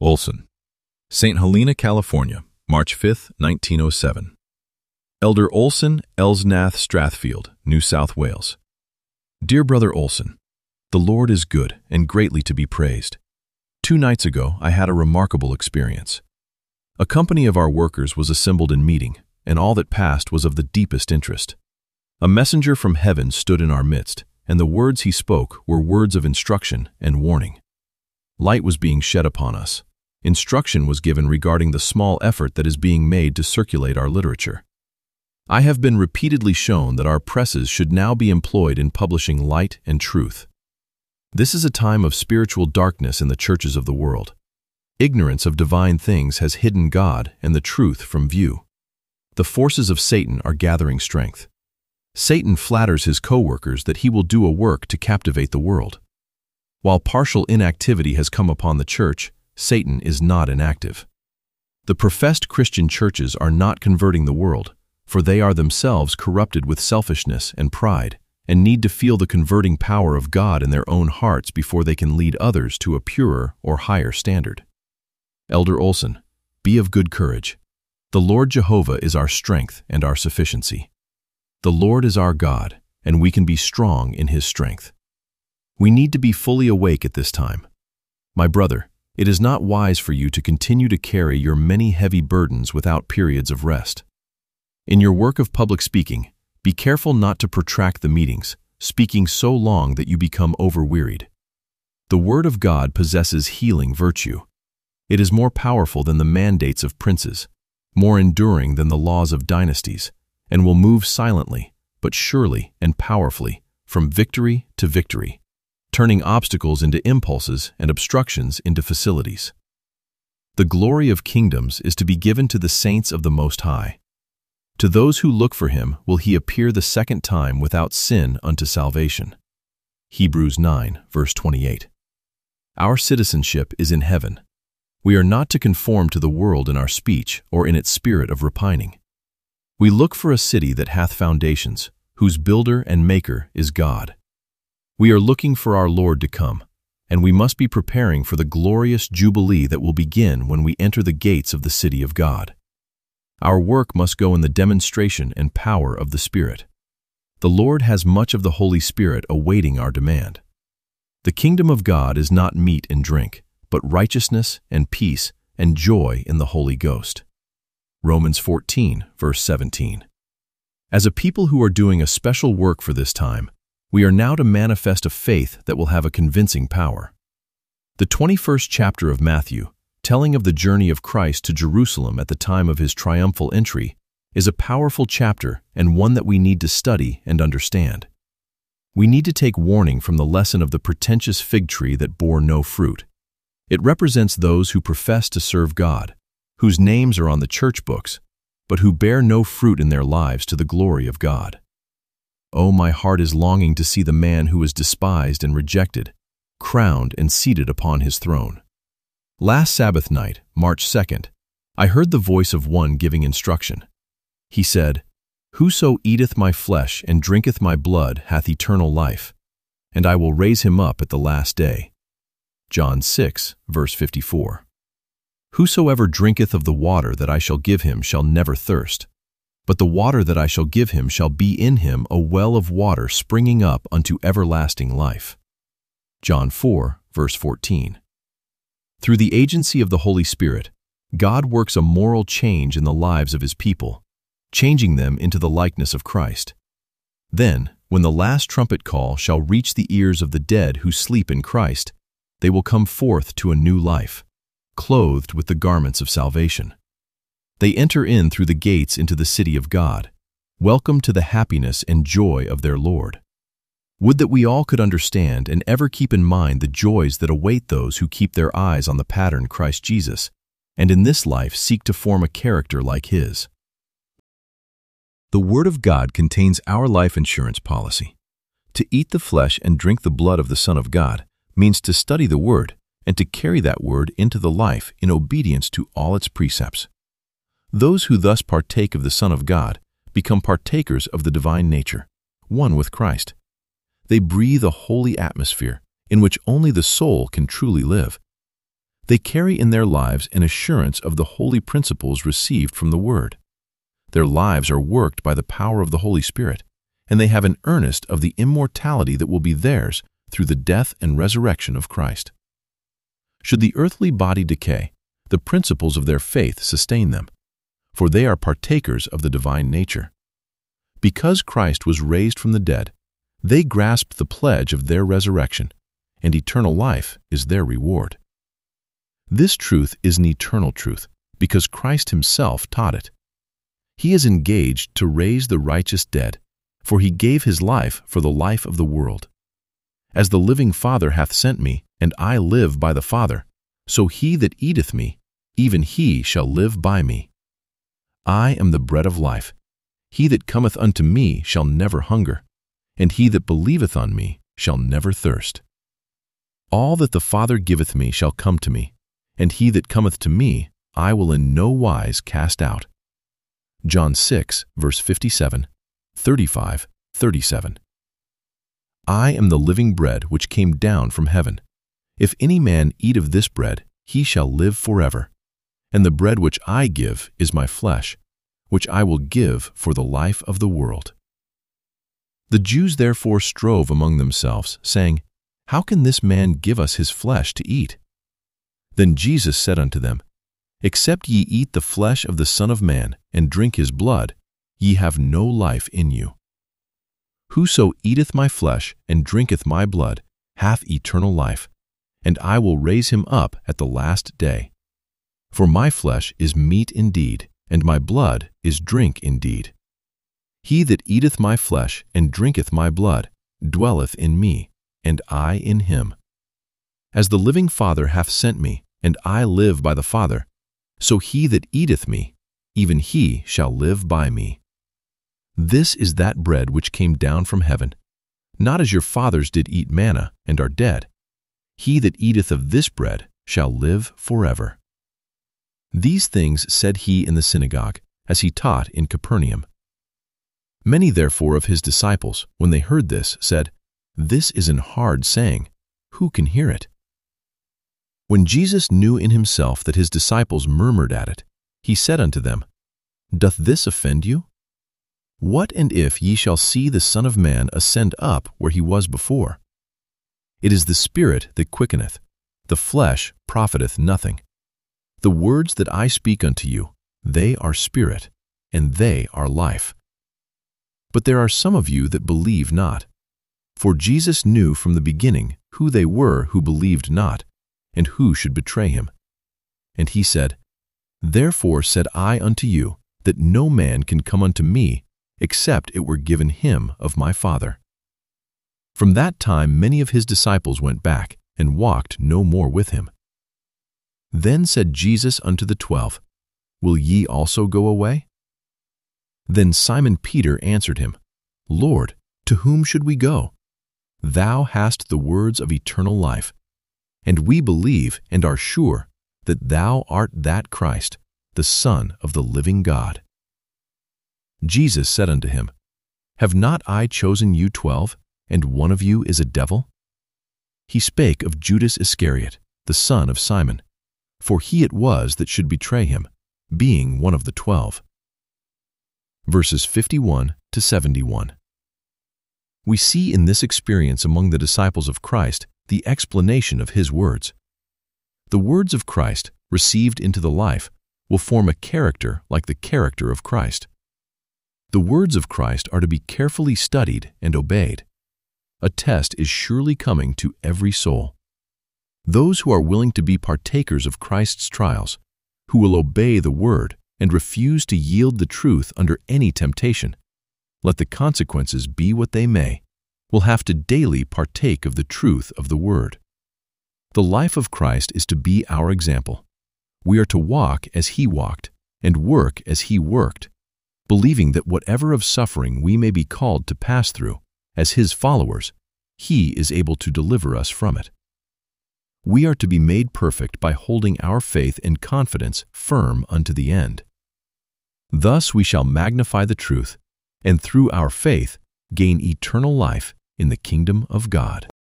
Olson, St. Helena, California, March 5, 1907. Elder Olson Elsnath Strathfield, New South Wales. Dear Brother Olson, the Lord is good and greatly to be praised. 2 nights ago, I had a remarkable experience. A company of our workers was assembled in meeting, and all that passed was of the deepest interest. A messenger from heaven stood in our midst, and the words he spoke were words of instruction and warning. Light was being shed upon us. Instruction was given regarding the small effort that is being made to circulate our literature. I have been repeatedly shown that our presses should now be employed in publishing light and truth. This is a time of spiritual darkness in the churches of the world. Ignorance of divine things has hidden God and the truth from view. The forces of Satan are gathering strength. Satan flatters his co-workers that he will do a work to captivate the world. While partial inactivity has come upon the church, Satan is not inactive. The professed Christian churches are not converting the world, for they are themselves corrupted with selfishness and pride, and need to feel the converting power of God in their own hearts before they can lead others to a purer or higher standard. Elder Olson, be of good courage. The Lord Jehovah is our strength and our sufficiency. The Lord is our God, and we can be strong in His strength. We need to be fully awake at this time. My brother, it is not wise for you to continue to carry your many heavy burdens without periods of rest. In your work of public speaking, be careful not to protract the meetings, speaking so long that you become overwearied. The Word of God possesses healing virtue. It is more powerful than the mandates of princes, more enduring than the laws of dynasties, and will move silently, but surely and powerfully, from victory to victory, turning obstacles into impulses and obstructions into facilities. The glory of kingdoms is to be given to the saints of the Most High. To those who look for Him will He appear the second time without sin unto salvation. Hebrews 9, verse 28. Our citizenship is in heaven. We are not to conform to the world in our speech or in its spirit of repining. We look for a city that hath foundations, whose builder and maker is God. We are looking for our Lord to come, and we must be preparing for the glorious jubilee that will begin when we enter the gates of the city of God. Our work must go in the demonstration and power of the Spirit. The Lord has much of the Holy Spirit awaiting our demand. The kingdom of God is not meat and drink, but righteousness and peace and joy in the Holy Ghost. Romans 14, verse 17. As a people who are doing a special work for this time, we are now to manifest a faith that will have a convincing power. The 21st chapter of Matthew, telling of the journey of Christ to Jerusalem at the time of His triumphal entry, is a powerful chapter and one that we need to study and understand. We need to take warning from the lesson of the pretentious fig tree that bore no fruit. It represents those who profess to serve God, whose names are on the church books, but who bear no fruit in their lives to the glory of God. Oh, my heart is longing to see the man who is despised and rejected, crowned and seated upon His throne. Last Sabbath night, March 2nd, I heard the voice of one giving instruction. He said, "Whoso eateth my flesh and drinketh my blood hath eternal life, and I will raise him up at the last day." John 6, verse 54. Whosoever drinketh of the water that I shall give him shall never thirst, but the water that I shall give him shall be in him a well of water springing up unto everlasting life. John 4, verse 14. Through the agency of the Holy Spirit, God works a moral change in the lives of His people, changing them into the likeness of Christ. Then, when the last trumpet call shall reach the ears of the dead who sleep in Christ, they will come forth to a new life, clothed with the garments of salvation. They enter in through the gates into the city of God, welcome to the happiness and joy of their Lord. Would that we all could understand and ever keep in mind the joys that await those who keep their eyes on the pattern Christ Jesus, and in this life seek to form a character like His. The Word of God contains our life insurance policy. To eat the flesh and drink the blood of the Son of God means to study the Word and to carry that Word into the life in obedience to all its precepts. Those who thus partake of the Son of God become partakers of the divine nature, one with Christ. They breathe a holy atmosphere in which only the soul can truly live. They carry in their lives an assurance of the holy principles received from the Word. Their lives are worked by the power of the Holy Spirit, and they have an earnest of the immortality that will be theirs through the death and resurrection of Christ. Should the earthly body decay, the principles of their faith sustain them, for they are partakers of the divine nature. Because Christ was raised from the dead, they grasp the pledge of their resurrection, and eternal life is their reward. This truth is an eternal truth because Christ himself taught it. He is engaged to raise the righteous dead, for he gave his life for the life of the world. As the living Father hath sent me, and I live by the Father, so he that eateth me, even he shall live by me. I am the bread of life. He that cometh unto me shall never hunger, and he that believeth on me shall never thirst. All that the Father giveth me shall come to me, and he that cometh to me I will in no wise cast out. John 6, verse 57, 35, 37. I am the living bread which came down from heaven. If any man eat of this bread, he shall live forever. And the bread which I give is my flesh, which I will give for the life of the world. The Jews therefore strove among themselves, saying, How can this man give us his flesh to eat? Then Jesus said unto them, Except ye eat the flesh of the Son of Man, and drink his blood, ye have no life in you. Whoso eateth my flesh and drinketh my blood hath eternal life, and I will raise him up at the last day. For my flesh is meat indeed, and my blood is drink indeed. He that eateth my flesh and drinketh my blood dwelleth in me, and I in him. As the living Father hath sent me, and I live by the Father, so he that eateth me, even he shall live by me. This is that bread which came down from heaven, not as your fathers did eat manna and are dead. He that eateth of this bread shall live forever. These things said he in the synagogue, as he taught in Capernaum. Many therefore of his disciples, when they heard this, said, This is an hard saying. Who can hear it? When Jesus knew in himself that his disciples murmured at it, he said unto them, Doth this offend you? What and if ye shall see the Son of Man ascend up where he was before? It is the Spirit that quickeneth, the flesh profiteth nothing. The words that I speak unto you, they are spirit, and they are life. But there are some of you that believe not. For Jesus knew from the beginning who they were who believed not, and who should betray him. And he said, Therefore said I unto you, that no man can come unto me, except it were given him of my Father. From that time many of his disciples went back, and walked no more with him. Then said Jesus unto the 12, Will ye also go away? Then Simon Peter answered him, Lord, to whom should we go? Thou hast the words of eternal life, and we believe and are sure that thou art that Christ, the Son of the living God. Jesus said unto him, Have not I chosen you 12, and one of you is a devil? He spake of Judas Iscariot, the son of Simon, for he it was that should betray him, being one of the 12. Verses 51 to 71. We see in this experience among the disciples of Christ the explanation of his words. The words of Christ, received into the life, will form a character like the character of Christ. The words of Christ are to be carefully studied and obeyed. A test is surely coming to every soul. Those who are willing to be partakers of Christ's trials, who will obey the word and refuse to yield the truth under any temptation, let the consequences be what they may, will have to daily partake of the truth of the word. The life of Christ is to be our example. We are to walk as he walked and work as he worked, believing that whatever of suffering we may be called to pass through, as his followers, he is able to deliver us from it. We are to be made perfect by holding our faith and confidence firm unto the end. Thus we shall magnify the truth, and through our faith gain eternal life in the kingdom of God.